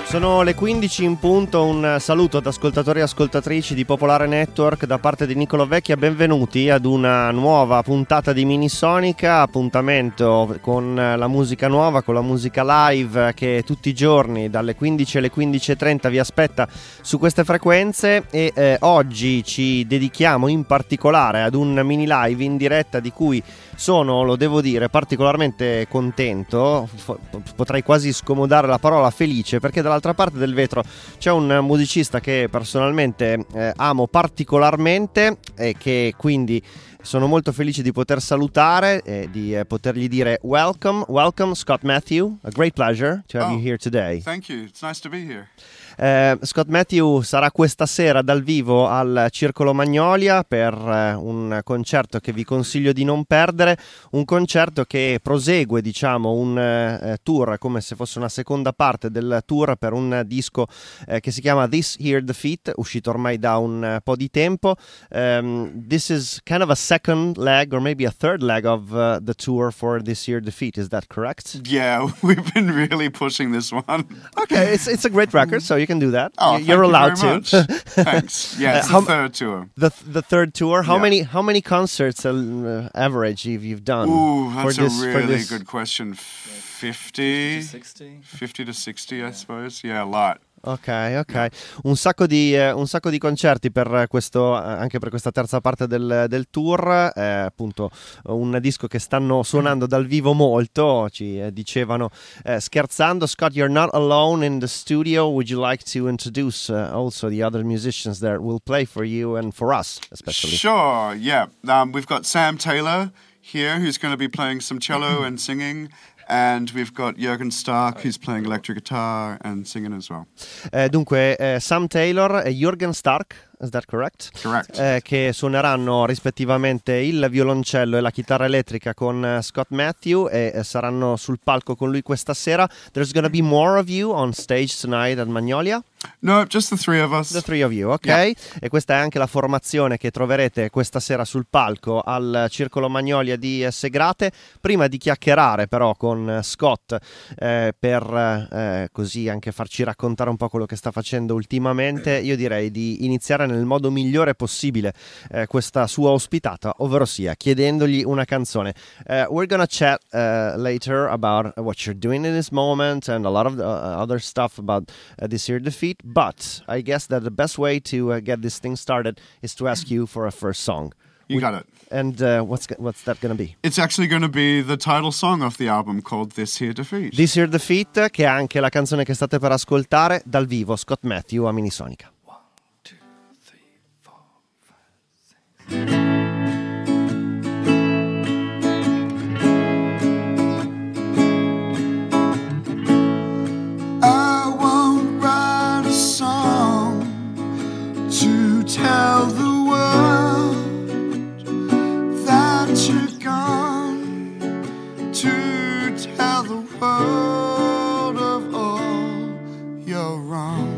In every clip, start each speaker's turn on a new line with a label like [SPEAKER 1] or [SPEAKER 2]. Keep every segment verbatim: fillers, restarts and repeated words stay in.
[SPEAKER 1] Sono le quindici in punto, un saluto ad ascoltatori e ascoltatrici di Popolare Network da parte di Niccolò Vecchia, benvenuti ad una nuova puntata di Minisonica, appuntamento con la musica nuova, con la musica live che tutti i giorni dalle quindici alle quindici e trenta vi aspetta su queste frequenze e eh, oggi ci dedichiamo in particolare ad un mini live in diretta di cui sono, lo devo dire, particolarmente contento, potrei quasi scomodare la parola felice, perché dall'altra parte del vetro c'è un musicista che personalmente eh, amo particolarmente e che quindi sono molto felice di poter salutare e di eh, potergli dire welcome, welcome Scott Matthew, a great pleasure to have
[SPEAKER 2] oh,
[SPEAKER 1] you here today.
[SPEAKER 2] Thank you, it's nice to be here.
[SPEAKER 1] Uh, Scott Matthew sarà questa sera dal vivo al Circolo Magnolia per uh, un concerto che vi consiglio di non perdere, un concerto che prosegue, diciamo, un uh, tour, come se fosse una seconda parte del tour per un disco uh, che si chiama This Here Defeat, uscito ormai da un uh, po' di tempo. Um, this is kind of a second leg or maybe a third leg of uh, the tour for This Here Defeat, is that correct?
[SPEAKER 2] Yeah, we've been really pushing this one.
[SPEAKER 1] Okay, it's it's a great record, so you can do that.
[SPEAKER 2] Oh,
[SPEAKER 1] You're
[SPEAKER 2] thank
[SPEAKER 1] allowed
[SPEAKER 2] you very
[SPEAKER 1] to.
[SPEAKER 2] Much. Thanks. Yeah, it's
[SPEAKER 1] Uh, how,
[SPEAKER 2] the third tour.
[SPEAKER 1] The the third tour. How
[SPEAKER 2] Yeah.
[SPEAKER 1] many how many concerts uh, average you've you've done?
[SPEAKER 2] Ooh,
[SPEAKER 1] for
[SPEAKER 2] that's
[SPEAKER 1] this,
[SPEAKER 2] a
[SPEAKER 1] for
[SPEAKER 2] really
[SPEAKER 1] this?
[SPEAKER 2] good question. fifty?
[SPEAKER 3] fifty to sixty?
[SPEAKER 2] fifty to sixty, I suppose. Yeah, a lot.
[SPEAKER 1] Ok, ok. Un sacco di, eh, un sacco di concerti per questo, eh, anche per questa terza parte del, del tour. Eh, appunto, un disco che stanno suonando dal vivo molto. Ci eh, dicevano eh, scherzando. Scott, you're not alone in the studio. Would you like to introduce uh, also the other musicians that will play for you and for us, especially?
[SPEAKER 2] Sure, yeah. Um, we've got Sam Taylor here, who's going to be playing some cello and singing. And we've got Jürgen Stark, who's playing electric guitar and singing as well.
[SPEAKER 1] Eh, dunque, eh, Sam Taylor e Jürgen Stark, is that correct?
[SPEAKER 2] Correct.
[SPEAKER 1] Eh, che suoneranno rispettivamente il violoncello e la chitarra elettrica con uh, Scott Matthew e eh, saranno sul palco con lui questa sera. There's gonna be more of you on stage tonight at Magnolia?
[SPEAKER 2] No, just the three of us.
[SPEAKER 1] The three of you, ok?
[SPEAKER 2] Yeah.
[SPEAKER 1] E questa è anche la formazione che troverete questa sera sul palco al Circolo Magnolia di Segrate. Prima di chiacchierare però con Scott eh, per eh, così anche farci raccontare un po' quello che sta facendo ultimamente, io direi di iniziare nel modo migliore possibile eh, questa sua ospitata, ovvero sia chiedendogli una canzone. Uh, we're gonna chat uh, later about what you're doing in this moment and a lot of uh, other stuff about uh, This Here Defeat. But I guess that the best way to uh, get this thing started is to ask you for a first song.
[SPEAKER 2] You
[SPEAKER 1] We,
[SPEAKER 2] got it.
[SPEAKER 1] And uh, what's what's that going to be?
[SPEAKER 2] It's actually going to be the title song of the album called This Here Defeat.
[SPEAKER 1] This Here Defeat, che è anche la canzone che state per ascoltare dal vivo, Scott Matthew a Minisonica.
[SPEAKER 3] One, two, three, four, five, six.
[SPEAKER 2] I won't write a song to tell the world that you're gone, to tell the world of all you're wrong.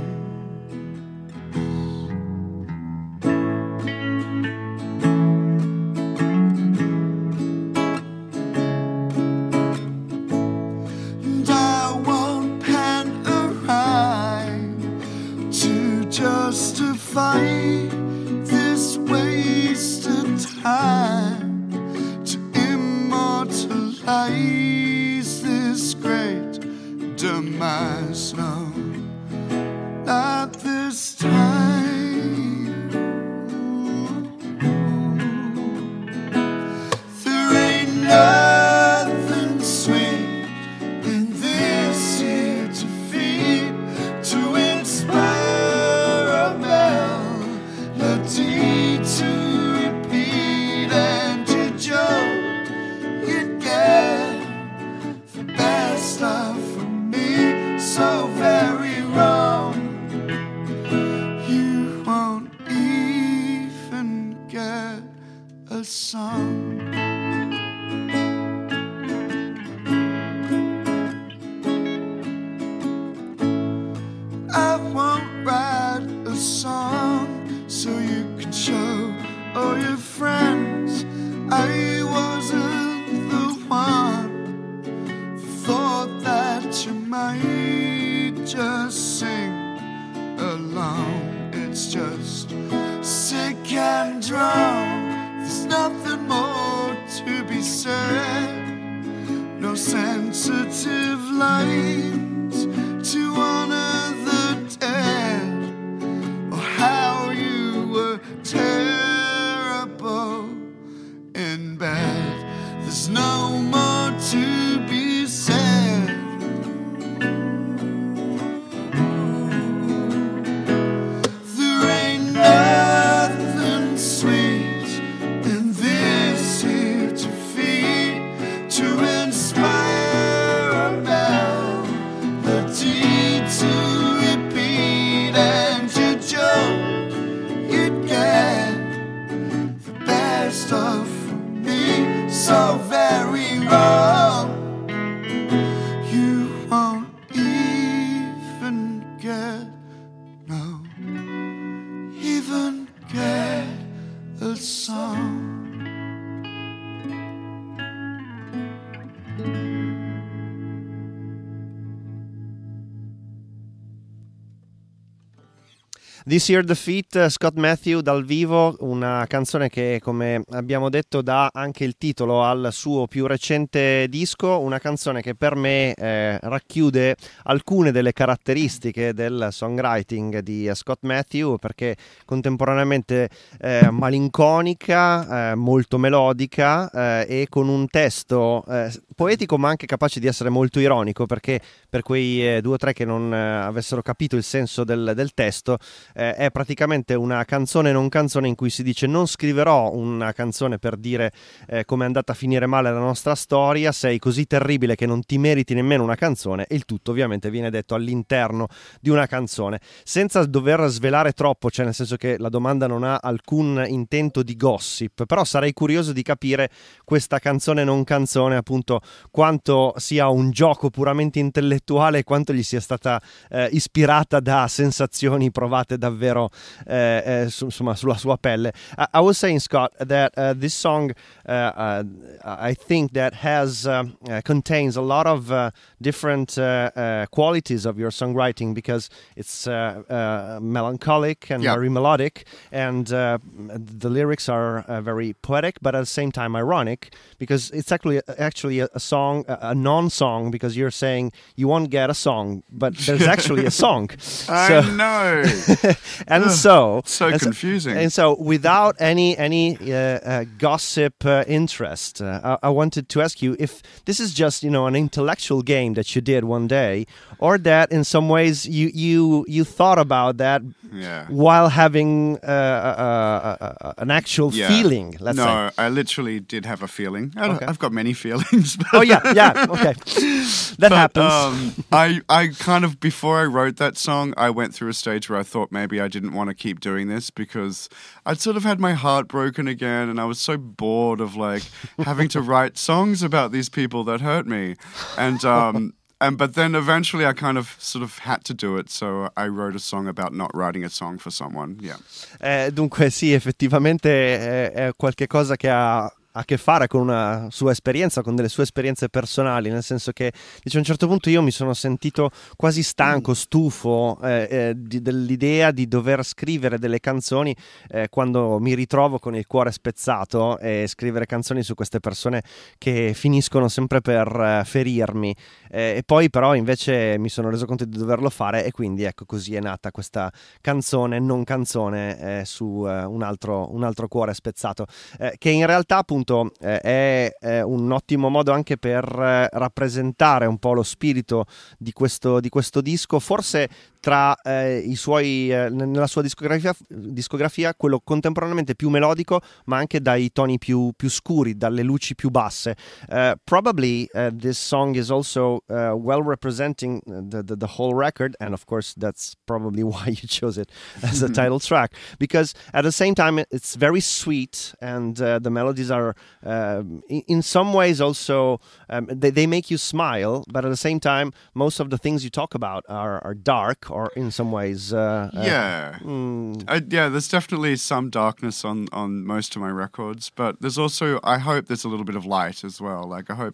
[SPEAKER 2] And I won't pen a rhyme to justify this wasted time, to immortalize this great demise. No, not this time. There ain't nothing sweet in this here defeat to inspire a melody to repeat and to jolt. You'd get the best of me, so very wrong. You won't even get a song. I won't write a song so you can show all your friends I wasn't the one who thought that you might just sing alone. It's just sick and drown. There's nothing more to be said. No sensitive lines to honor the dead, or how you were terrible in bed. There's no more to be said. There ain't nothing sweet in this here to feed, to inspire a melody to repeat, and you don't, you'd get the best of me so very wrong. You won't even get, no, even get a song.
[SPEAKER 1] This Year Defeat, uh, Scott Matthew dal vivo, una canzone che, come abbiamo detto, dà anche il titolo al suo più recente disco, una canzone che per me eh, racchiude alcune delle caratteristiche del songwriting di uh, Scott Matthew, perché contemporaneamente eh, malinconica, eh, molto melodica eh, e con un testo eh, poetico ma anche capace di essere molto ironico, perché per quei eh, due o tre che non eh, avessero capito il senso del, del testo, Eh, è praticamente una canzone non canzone in cui si dice: non scriverò una canzone per dire eh, come è andata a finire male la nostra storia, sei così terribile che non ti meriti nemmeno una canzone, e il tutto ovviamente viene detto all'interno di una canzone senza dover svelare troppo, cioè nel senso che la domanda non ha alcun intento di gossip, però sarei curioso di capire questa canzone non canzone, appunto, quanto sia un gioco puramente intellettuale e quanto gli sia stata eh, ispirata da sensazioni provate davvero eh, eh, su, insomma, sulla sua pelle. I, I was saying, Scott, that uh, this song uh, uh, I think that has uh, uh, contains a lot of uh, different uh, uh, qualities of your songwriting, because it's uh, uh, melancholic and
[SPEAKER 2] yeah.
[SPEAKER 1] very melodic, and uh, the lyrics are uh, very poetic but at the same time ironic, because it's actually actually a, a song, a, a non-song, because you're saying you won't get a song, but there's actually a song.
[SPEAKER 2] I
[SPEAKER 1] so,
[SPEAKER 2] know.
[SPEAKER 1] and
[SPEAKER 2] Ugh,
[SPEAKER 1] so
[SPEAKER 2] so
[SPEAKER 1] and
[SPEAKER 2] confusing.
[SPEAKER 1] So, and so, without any any uh, uh, gossip uh, interest, uh, I, I wanted to ask you if this is just, you know, an intellectual game that you did one day, or that in some ways you you you thought about that
[SPEAKER 2] yeah.
[SPEAKER 1] while having uh, uh, uh, uh, an actual
[SPEAKER 2] yeah.
[SPEAKER 1] feeling. Let's
[SPEAKER 2] no,
[SPEAKER 1] say.
[SPEAKER 2] No, I literally did have a feeling. I
[SPEAKER 1] Okay.
[SPEAKER 2] I've got many feelings. But
[SPEAKER 1] Oh yeah, yeah, okay, that
[SPEAKER 2] but,
[SPEAKER 1] happens.
[SPEAKER 2] Um, I I kind of, before I wrote that song, I went through a stage where I thought maybe I didn't want to keep doing this, because I'd sort of had my heart broken again, and I was so bored of like having to write songs about these people that hurt me, and um. And but then eventually I kind of sort of had to do it, so I wrote a song about not writing a song for someone. Yeah.
[SPEAKER 1] Eh, dunque sì, effettivamente è, è qualche cosa che ha a che fare con una sua esperienza, con delle sue esperienze personali, nel senso che dice, a un certo punto io mi sono sentito quasi stanco, stufo eh, eh, di, dell'idea di dover scrivere delle canzoni eh, quando mi ritrovo con il cuore spezzato, e scrivere canzoni su queste persone che finiscono sempre per eh, ferirmi, eh, e poi però invece mi sono reso conto di doverlo fare, e quindi ecco, così è nata questa canzone non canzone eh, su eh, un, altro, un altro cuore spezzato, eh, che in realtà appunto Eh, è, è un ottimo modo anche per eh, rappresentare un po' lo spirito di questo, di questo disco, forse tra eh, i suoi eh, nella sua discografia, discografia quello contemporaneamente più melodico, ma anche dai toni più, più scuri, dalle luci più basse. Uh, probably uh, this song is also uh, well representing the, the, the whole record, and of course that's probably why you chose it as a title track, because at the same time it's very sweet, and uh, the melodies are uh, in, in some ways also um, they, they make you smile, but at the same time most of the things you talk about are, are dark, or in some ways uh,
[SPEAKER 2] yeah
[SPEAKER 1] uh, mm.
[SPEAKER 2] I, yeah there's definitely some darkness on on most of my records, but there's also, I hope there's a little bit of light as well. Like I hope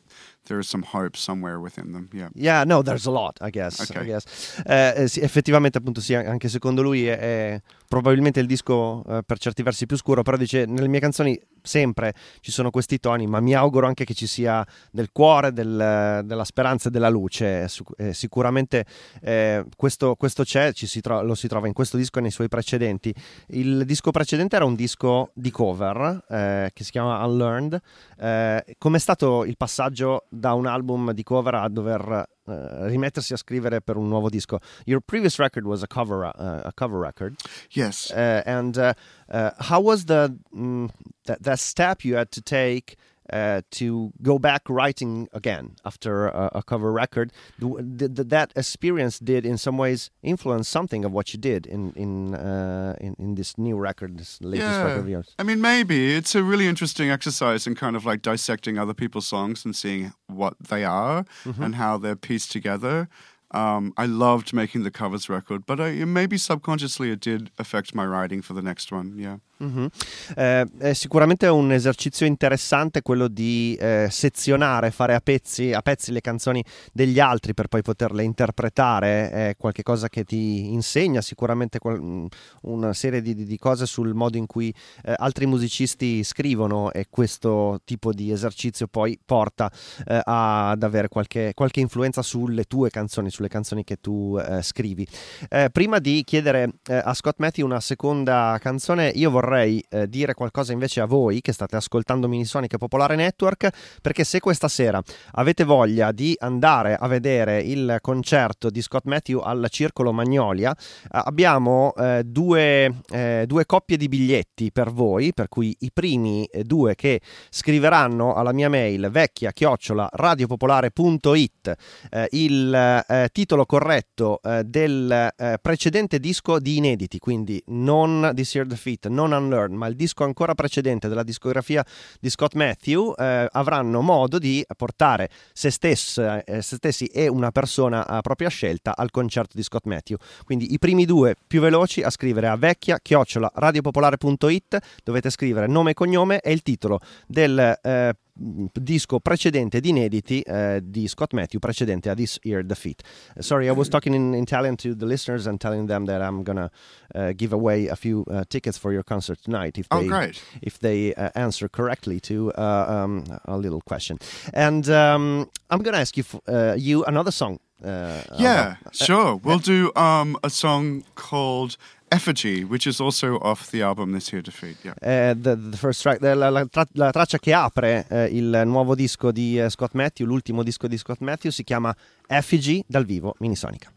[SPEAKER 2] there is some hope somewhere within them. Yeah.
[SPEAKER 1] Yeah, no, there's a lot, I guess.
[SPEAKER 2] Okay.
[SPEAKER 1] I guess. Eh, eh, sì, effettivamente, appunto, sì, anche secondo lui è, è probabilmente il disco eh, per certi versi più scuro, però dice nelle mie canzoni sempre ci sono questi toni, ma mi auguro anche che ci sia del cuore, del, della speranza e della luce. Eh, sicuramente eh, questo, questo c'è, ci si tro- lo si trova in questo disco e nei suoi precedenti. Il disco precedente era un disco di cover eh, che si chiama Unlearned. Eh, com'è stato il passaggio da un album di cover a dover uh, rimettersi a scrivere per un nuovo disco? Your previous record was a cover uh, a cover record.
[SPEAKER 2] Yes.
[SPEAKER 1] Uh, and uh, uh, how was the um, that, that step you had to take uh, to go back writing again after a, a cover record? Did, did that experience did in some ways influence something of what you did in in uh, in, in this new record, this latest
[SPEAKER 2] yeah.
[SPEAKER 1] record of yours?
[SPEAKER 2] I mean, maybe it's a really interesting exercise in kind of like dissecting other people's songs and seeing what they are mm-hmm. and how they're pieced together. Um, I loved making the covers record, but I, maybe subconsciously it did affect my writing for the next one. Yeah.
[SPEAKER 1] Mm-hmm. Eh, è sicuramente un esercizio interessante quello di eh, sezionare, fare a pezzi, a pezzi le canzoni degli altri per poi poterle interpretare. È qualche cosa che ti insegna sicuramente qual- una serie di, di cose sul modo in cui eh, altri musicisti scrivono, e questo tipo di esercizio poi porta eh, ad avere qualche, qualche influenza sulle tue canzoni, sulle canzoni che tu eh, scrivi. Eh, prima di chiedere eh, a Scott Matthew una seconda canzone, io vorrei vorrei eh, dire qualcosa invece a voi che state ascoltando Minisonic Popolare Network, perché se questa sera avete voglia di andare a vedere il concerto di Scott Matthew al Circolo Magnolia, eh, abbiamo eh, due, eh, due coppie di biglietti per voi, per cui i primi eh, due che scriveranno alla mia mail vecchia chiocciola radiopopolare punto it eh, il eh, titolo corretto eh, del eh, precedente disco di inediti, quindi non This Year Defeat, non Unlearned, ma il disco ancora precedente della discografia di Scott Matthew, eh, avranno modo di portare se, stesso, eh, se stessi e una persona a propria scelta al concerto di Scott Matthew. Quindi i primi due più veloci a scrivere a vecchia chiocciola radiopopolare punto it, dovete scrivere nome e cognome e il titolo del eh, disco precedente di inediti eh, di Scott Matthew, precedente a This Year Defeat. Uh, sorry, I was talking in Italian to the listeners and telling them that I'm gonna uh, give away a few uh, tickets for your concert tonight if they
[SPEAKER 2] oh, great.
[SPEAKER 1] if they uh, answer correctly to uh, um, a little question. And um, I'm gonna ask you f- uh, you another song. Uh,
[SPEAKER 2] yeah,
[SPEAKER 1] about,
[SPEAKER 2] sure.
[SPEAKER 1] Uh,
[SPEAKER 2] we'll do um, a song called Effigy, which is also off the album This Year Defeat. Yeah.
[SPEAKER 1] Uh, the, the first track, la, la, tra- la traccia che apre uh, il nuovo disco di uh, Scott Matthew, l'ultimo disco di Scott Matthew, si chiama Effigy dal vivo Minisonica.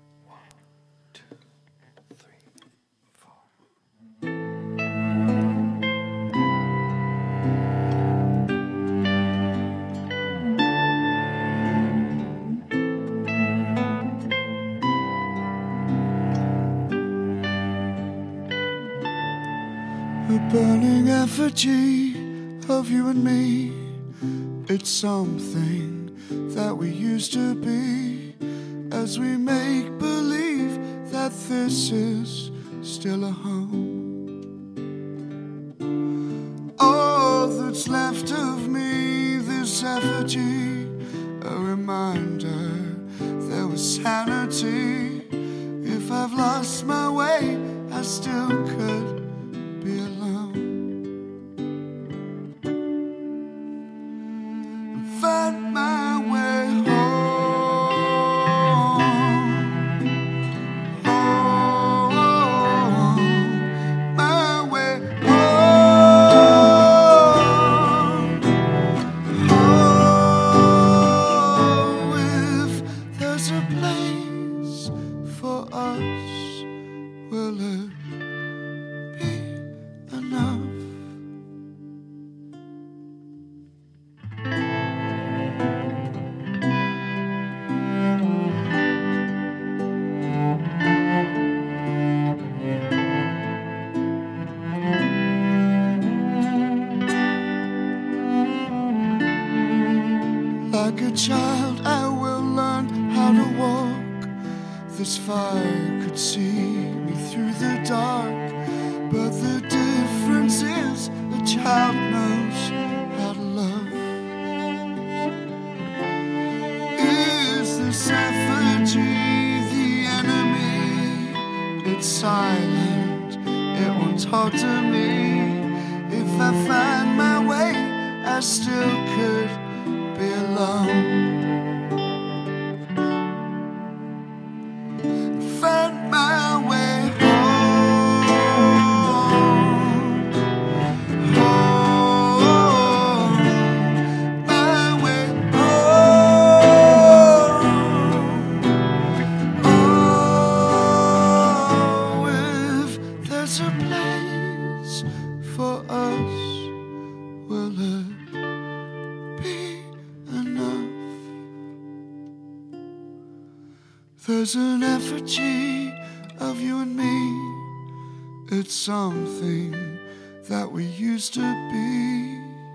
[SPEAKER 2] A burning effigy of you and me. It's something that we used to be, as we make believe that this is still a home. All that's left of me, this effigy, a reminder there was sanity. If I've lost my way, I still could be alone. Find my way home, home, my way home, home. If there's a place for us, will it be enough? Like a child, I will learn how to walk. This fire could see me through the dark, but the difference is a child knows how to love. it's silent, it won't talk to me. If I find my way, I still could be alone. Find my way home, home, my way home. Oh, if there's a place for us, will it be enough? There's an effigy of you and me. It's something that we used to be.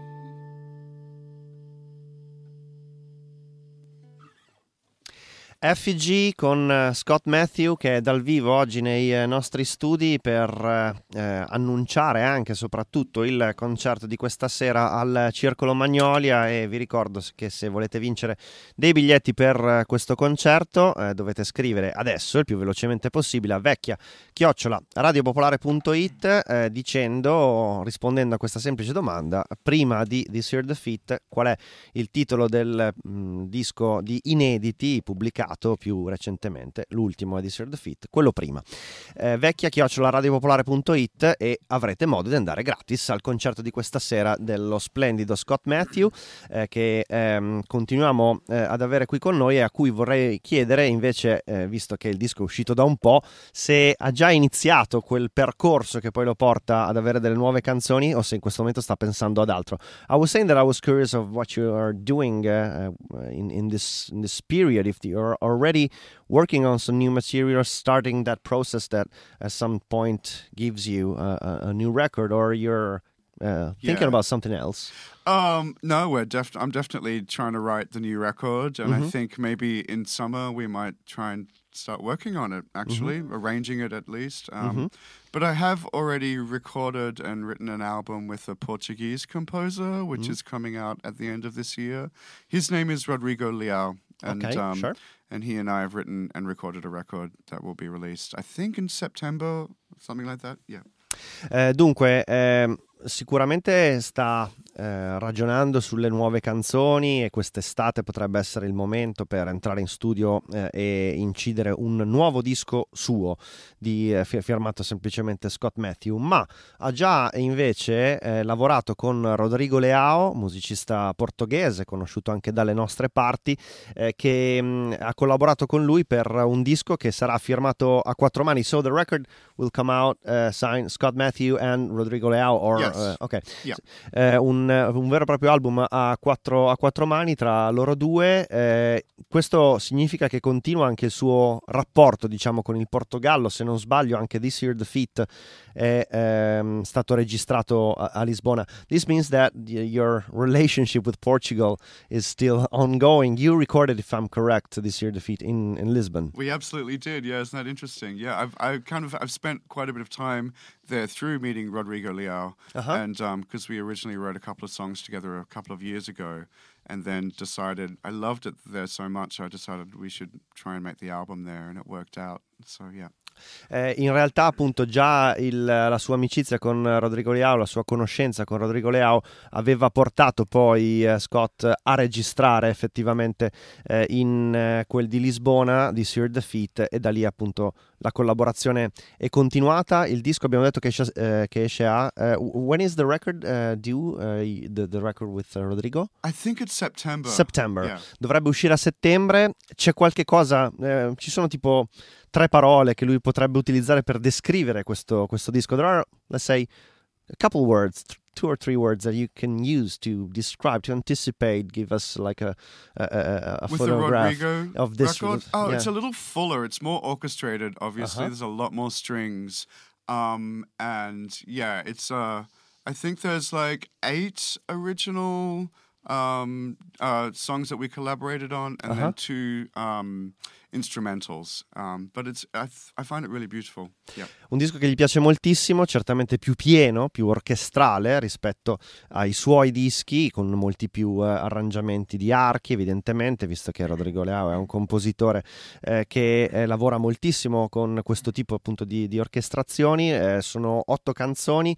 [SPEAKER 1] Effigy con uh, Scott Matthew, che è dal vivo oggi nei uh, nostri studi per uh, uh, annunciare anche e soprattutto il concerto di questa sera al Circolo Magnolia. E vi ricordo che se volete vincere dei biglietti per uh, questo concerto uh, dovete scrivere adesso il più velocemente possibile a vecchia chiocciola radiopopolare.it uh, dicendo, rispondendo a questa semplice domanda: prima di This Year Defeat, qual è il titolo del mh, disco di inediti pubblicato più recentemente, l'ultimo è This Year Defeat, quello prima. Eh, vecchia chiocciola radiopopolare.it e avrete modo di andare gratis al concerto di questa sera dello splendido Scott Matthew, eh, che ehm, continuiamo eh, ad avere qui con noi, e a cui vorrei chiedere invece, eh, visto che il disco è uscito da un po', se ha già iniziato quel percorso che poi lo porta ad avere delle nuove canzoni o se in questo momento sta pensando ad altro. I was saying that I was curious of what you are doing uh, in, in this in this period, if you're already working on some new material, starting that process that at some point gives you a, a, a new record, or you're uh, thinking
[SPEAKER 2] Yeah.
[SPEAKER 1] about something else?
[SPEAKER 2] Um, no, we're def- I'm definitely trying to write the new record, and
[SPEAKER 1] Mhm.
[SPEAKER 2] I think maybe in summer we might try and start working on it, actually, arranging it at least. Um,
[SPEAKER 1] Mhm.
[SPEAKER 2] But I have already recorded and written an album with a Portuguese composer, which
[SPEAKER 1] Mhm.
[SPEAKER 2] is coming out at the end of this year. His name is Rodrigo Leao, and
[SPEAKER 1] Okay,
[SPEAKER 2] um,
[SPEAKER 1] sure.
[SPEAKER 2] and he and I have written and recorded a record that will be released, I think, in September, something like that. Yeah.
[SPEAKER 1] Eh, dunque, ehm, sicuramente sta eh, ragionando sulle nuove canzoni, e quest'estate potrebbe essere il momento per entrare in studio eh, e incidere un nuovo disco suo, di, eh, fi- firmato semplicemente Scott Matthew, ma ha già invece eh, lavorato con Rodrigo Leao, musicista portoghese conosciuto anche dalle nostre parti, eh, che mh, ha collaborato con lui per un disco che sarà firmato a quattro mani. So the record will come out uh, signed Scott Matthew and Rodrigo Leao, or
[SPEAKER 2] Yes.
[SPEAKER 1] uh, ok,
[SPEAKER 2] Yeah.
[SPEAKER 1] Eh, un, un vero e proprio album a quattro, a quattro mani tra loro due. Eh, questo significa che continua anche il suo rapporto, diciamo, con il Portogallo. Se non sbaglio, anche This Year Defeat è ehm, stato registrato a, a Lisbona. This means that y- your relationship with Portugal is still ongoing. You recorded, if I'm correct, This Year Defeat in, in Lisbon.
[SPEAKER 2] We absolutely did. Yeah, isn't that interesting? Yeah, I've I kind of I've spent quite a bit of time there through meeting Rodrigo Leao,
[SPEAKER 1] Uh-huh.
[SPEAKER 2] and um, because we originally wrote a couple of songs together a couple of years ago, and then decided I loved it there so much I decided we should try and make the album there, and it worked out. So yeah.
[SPEAKER 1] Eh, in realtà, appunto, già il, la sua amicizia con Rodrigo Leao, la sua conoscenza con Rodrigo Leao aveva portato poi eh, Scott a registrare effettivamente eh, in eh, quel di Lisbona, di Sir Defeat, e da lì appunto la collaborazione è continuata. Il disco abbiamo detto che esce, eh, che esce a uh, when is the record uh, due, uh, the, the record with uh, Rodrigo?
[SPEAKER 2] I think it's September.
[SPEAKER 1] September.
[SPEAKER 2] Yeah.
[SPEAKER 1] Dovrebbe uscire a settembre. C'è qualche cosa, eh, ci sono tipo tre parole che lui potrebbe utilizzare per descrivere questo, questo disco. There are, let's say, a couple words, th- two or three words that you can use to describe, to anticipate, give us like a a, a, a
[SPEAKER 2] With the
[SPEAKER 1] photograph
[SPEAKER 2] Rodrigo
[SPEAKER 1] of this
[SPEAKER 2] record? Oh,
[SPEAKER 1] yeah.
[SPEAKER 2] it's a little fuller. It's more orchestrated, obviously.
[SPEAKER 1] Uh-huh.
[SPEAKER 2] There's a lot more strings. Um, and yeah, it's uh I think there's like eight original um uh songs that we collaborated on, and
[SPEAKER 1] Uh-huh.
[SPEAKER 2] then two um instrumentals. Um, but it's I, th- I find it really beautiful. Yeah.
[SPEAKER 1] Un disco che gli piace moltissimo, certamente più pieno, più orchestrale rispetto ai suoi dischi, con molti più uh, arrangiamenti di archi, evidentemente, visto che Rodrigo Leao è un compositore eh, che eh, lavora moltissimo con questo tipo appunto di, di orchestrazioni. Eh, sono otto canzoni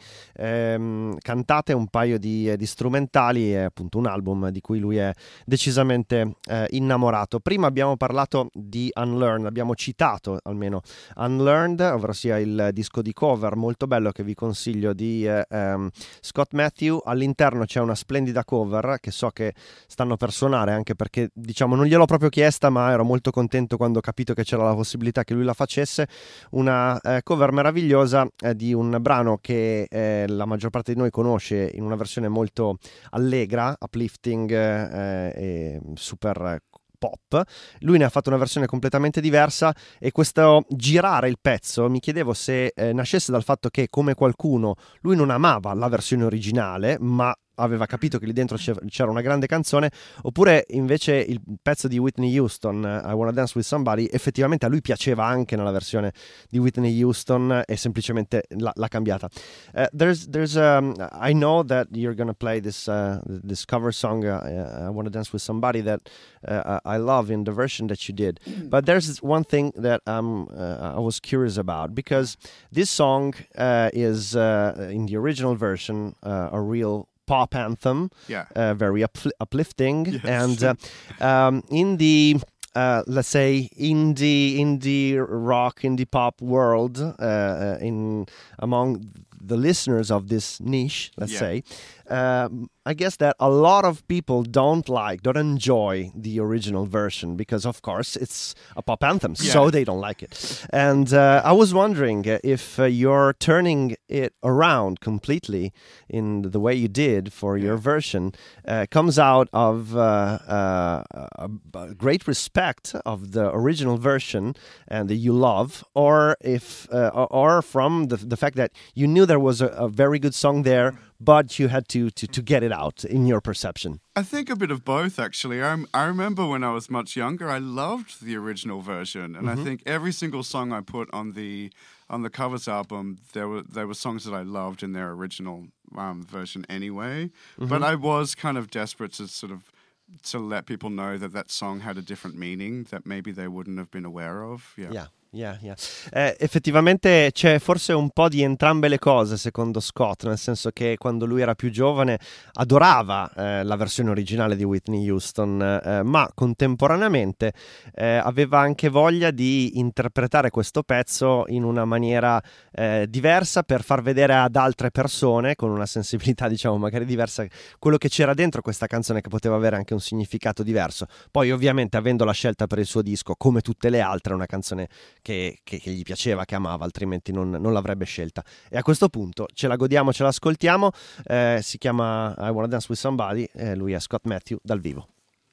[SPEAKER 1] ehm, cantate, un paio di, di strumentali e appunto un album di cui lui è decisamente eh, innamorato. Prima abbiamo parlato di Unlearned, abbiamo citato almeno Unlearned, ovvero sia il disco di cover molto bello che vi consiglio di eh, um, Scott Matthew. All'interno c'è una splendida cover che so che stanno per suonare, anche perché diciamo non gliel'ho proprio chiesta, ma ero molto contento quando ho capito che c'era la possibilità che lui la facesse. Una eh, cover meravigliosa eh, di un brano che eh, la maggior parte di noi conosce in una versione molto allegra, uplifting eh, e super pop. Lui ne ha fatto una versione completamente diversa, e questo girare il pezzo mi chiedevo se eh, nascesse dal fatto che, come qualcuno, lui non amava la versione originale, ma aveva capito che lì dentro c'era una grande canzone, oppure invece il pezzo di Whitney Houston, I Wanna Dance With Somebody, effettivamente a lui piaceva anche nella versione di Whitney Houston e semplicemente l'ha, l'ha cambiata. Uh, there's, there's, um, I know that you're gonna play this, uh, this cover song, uh, I Wanna Dance With Somebody, that uh, I love in the version that you did. But there's one thing that um, uh, I was curious about, because this song uh, is, uh, in the original version, uh, a real pop anthem,
[SPEAKER 2] yeah,
[SPEAKER 1] uh, very upl- uplifting,
[SPEAKER 2] yes.
[SPEAKER 1] and uh, um, in the uh, let's say indie indie rock, indie pop world, uh, in among the listeners of this niche, let's
[SPEAKER 2] yeah.
[SPEAKER 1] say, uh, I guess that a lot of people don't like, don't enjoy the original version, because of course it's a pop anthem,
[SPEAKER 2] yeah.
[SPEAKER 1] so they don't like it. And uh, I was wondering if uh, you're turning it around completely in the way you did for
[SPEAKER 2] yeah.
[SPEAKER 1] your version, uh, comes out of uh, uh, a, a great respect of the original version and that you love, or if uh, or from the the fact that you knew there was a, a very good song there, but you had to, to, to get it out in your perception.
[SPEAKER 2] I think a bit of both, actually. I, I remember when I was much younger, I loved the original version, and mm-hmm. I think every single song I put on the on the covers album, there were there were songs that I loved in their original um, version anyway. Mm-hmm. But I was kind of desperate to sort of to let people know that that song had a different meaning that maybe they wouldn't have been aware of. Yeah.
[SPEAKER 1] Yeah. Yeah, yeah. Eh, effettivamente c'è forse un po' di entrambe le cose secondo Scott, nel senso che quando lui era più giovane adorava eh, la versione originale di Whitney Houston, eh, ma contemporaneamente eh, aveva anche voglia di interpretare questo pezzo in una maniera eh, diversa, per far vedere ad altre persone con una sensibilità diciamo magari diversa quello che c'era dentro questa canzone, che poteva avere anche un significato diverso. Poi ovviamente, avendo la scelta per il suo disco, come tutte le altre, è una canzone Che, che, che gli piaceva, che amava, altrimenti non, non l'avrebbe scelta. E a questo punto ce la godiamo, ce l'ascoltiamo. Eh, si chiama I Wanna Dance With Somebody, eh, lui è Scott Matthew dal vivo.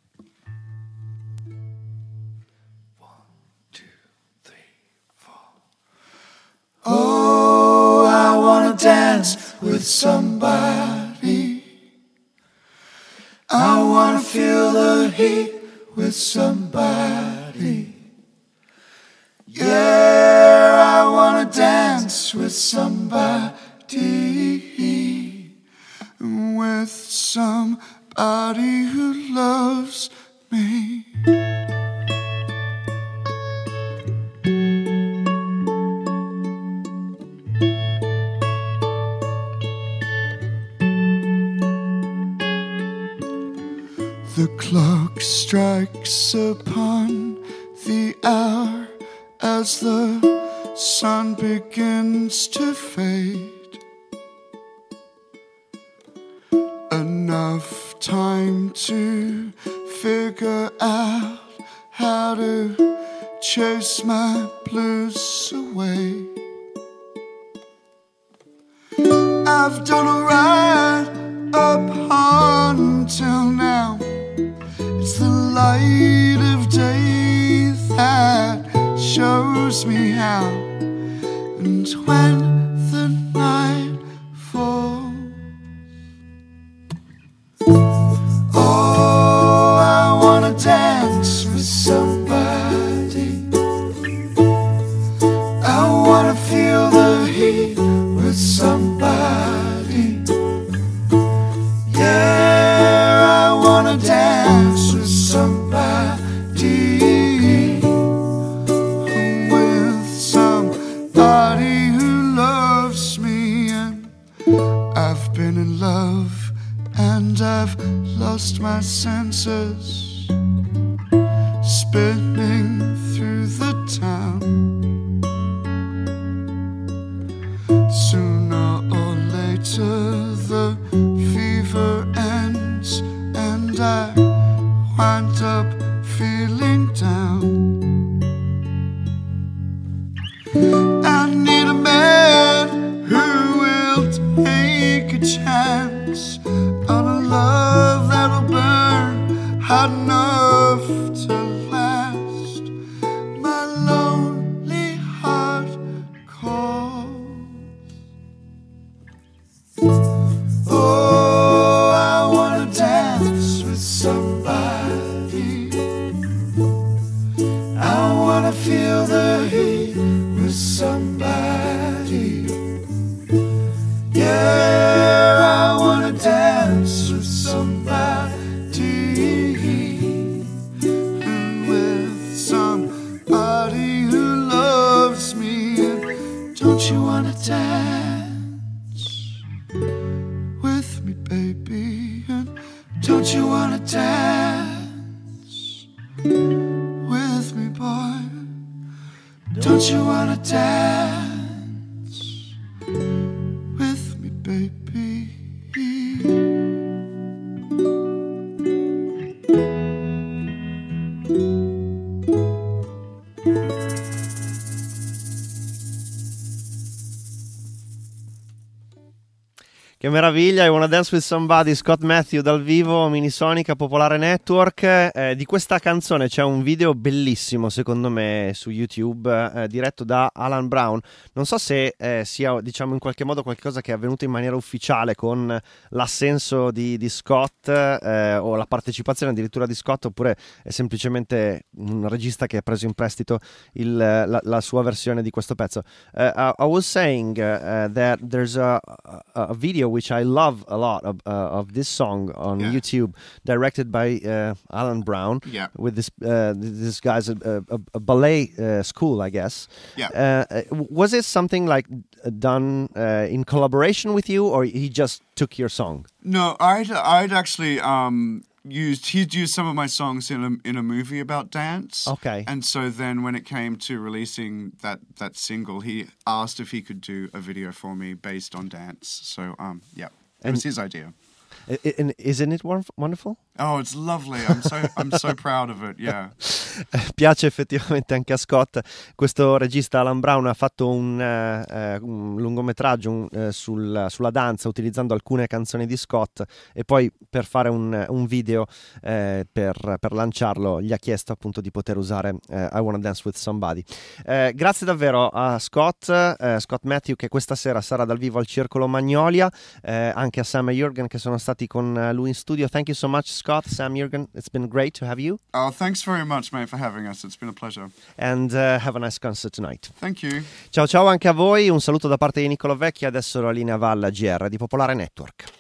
[SPEAKER 3] One, two, three, four.
[SPEAKER 4] Oh, I wanna dance with somebody. I wanna feel the heat with somebody. Yeah, I wanna dance with somebody, with somebody who loves me. The clock strikes upon the hour as the sun begins to fade. Enough time to figure out how to chase my blues away. I've done alright up until now. It's the light of day that shows me how. And when the night falls, oh, I wanna dance with somebody. wanna feel the heat with somebody. Yeah, I wanna dance with somebody. With somebody who loves me. And I've been in love and I've lost my senses, spinning through the town. Sooner or later the fever ends and I wind up feeling down. I need a man who will take a chance on a love that'll burn hot enough to last. My lonely heart calls. Oh, I wanna dance with somebody. I wanna feel the heat with somebody. Yeah, I wanna dance with somebody. With somebody who loves me. And don't you wanna dance with me, baby? And don't you wanna dance with me, boy? Don't you wanna dance with me, baby?
[SPEAKER 1] Che meraviglia, I Wanna Dance With Somebody, Scott Matthew dal vivo, Minisonica, Popolare Network. Eh, di questa canzone c'è un video bellissimo secondo me su YouTube, eh, diretto da Alan Brown. Non so se eh, sia, diciamo, in qualche modo qualcosa che è avvenuto in maniera ufficiale con l'assenso di, di Scott, eh, o la partecipazione addirittura di Scott, oppure è semplicemente un regista che ha preso in prestito il, la, la sua versione di questo pezzo. Uh, I, I was saying uh, that there's a, a, a video which I love a lot of, uh, of this song on
[SPEAKER 2] Yeah.
[SPEAKER 1] YouTube, directed by uh, Alan Brown.
[SPEAKER 2] Yeah.
[SPEAKER 1] With this uh, this guy's a, a, a ballet uh, school, I guess.
[SPEAKER 2] Yeah.
[SPEAKER 1] Uh, was it something like done uh, in collaboration with you, or he just took your song?
[SPEAKER 2] No, I'd I'd actually um used he'd used some of my songs in a in a movie about dance.
[SPEAKER 1] Okay.
[SPEAKER 2] And so then when it came to releasing that that single, he asked if he could do a video for me based on dance. So um yeah, it
[SPEAKER 1] And-
[SPEAKER 2] was his idea.
[SPEAKER 1] I- I- and isn't it wonderf- wonderful?
[SPEAKER 2] Oh, it's lovely. I'm so I'm so proud of it. Yeah.
[SPEAKER 1] Piace effettivamente anche a Scott. Questo regista Alan Brown ha fatto un, uh, un lungometraggio un, uh, sul, sulla danza utilizzando alcune canzoni di Scott, e poi per fare un, un video uh, per, per lanciarlo gli ha chiesto appunto di poter usare uh, I Wanna Dance With Somebody. Uh, grazie davvero a Scott, uh, Scott Matthew, che questa sera sarà dal vivo al Circolo Magnolia, uh, anche a Sam e Jürgen che sono stati con lui in studio. Thank you so much, Scott, Sam, Jürgen. It's been great to have you.
[SPEAKER 2] Oh, thanks very much, mate, for having us. It's been a pleasure.
[SPEAKER 1] And uh, have a nice concert tonight.
[SPEAKER 2] Thank you.
[SPEAKER 1] Ciao ciao anche a voi, un saluto da parte di Niccolo Vecchi. Adesso la linea va alla G R di Popolare Network.